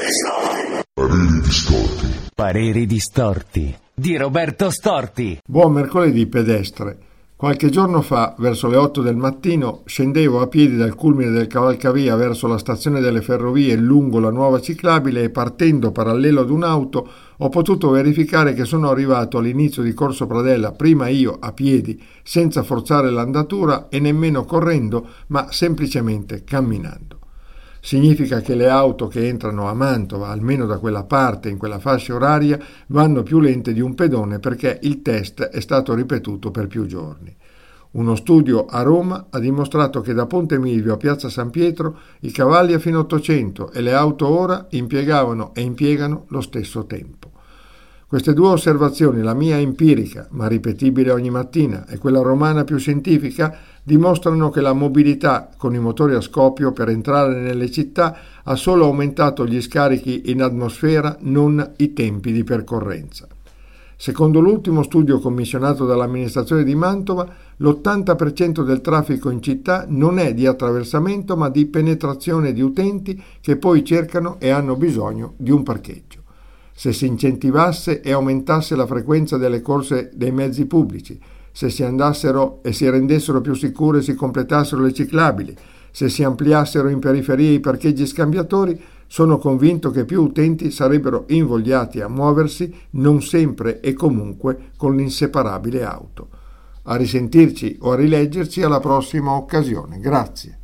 Pareri distorti. Pareri distorti di Roberto Storti. Buon mercoledì pedestre. Qualche giorno fa, verso le 8 del mattino, scendevo a piedi dal culmine del cavalcavia verso la stazione delle ferrovie lungo la nuova ciclabile e partendo parallelo ad un'auto ho potuto verificare che sono arrivato all'inizio di Corso Pradella prima io a piedi, senza forzare l'andatura e nemmeno correndo, ma semplicemente camminando. Significa che le auto che entrano a Mantova, almeno da quella parte, in quella fascia oraria, vanno più lente di un pedone perché il test è stato ripetuto per più giorni. Uno studio a Roma ha dimostrato che da Ponte Milvio a Piazza San Pietro i cavalli a fine 800 e le auto ora impiegavano e impiegano lo stesso tempo. Queste due osservazioni, la mia empirica, ma ripetibile ogni mattina, e quella romana più scientifica, dimostrano che la mobilità con i motori a scoppio per entrare nelle città ha solo aumentato gli scarichi in atmosfera, non i tempi di percorrenza. Secondo l'ultimo studio commissionato dall'amministrazione di Mantova, l'80% del traffico in città non è di attraversamento ma di penetrazione di utenti che poi cercano e hanno bisogno di un parcheggio. Se si incentivasse e aumentasse la frequenza delle corse dei mezzi pubblici, se si andassero e si rendessero più sicure e si completassero le ciclabili, se si ampliassero in periferia i parcheggi scambiatori, sono convinto che più utenti sarebbero invogliati a muoversi, non sempre e comunque con l'inseparabile auto. A risentirci o a rileggerci alla prossima occasione. Grazie.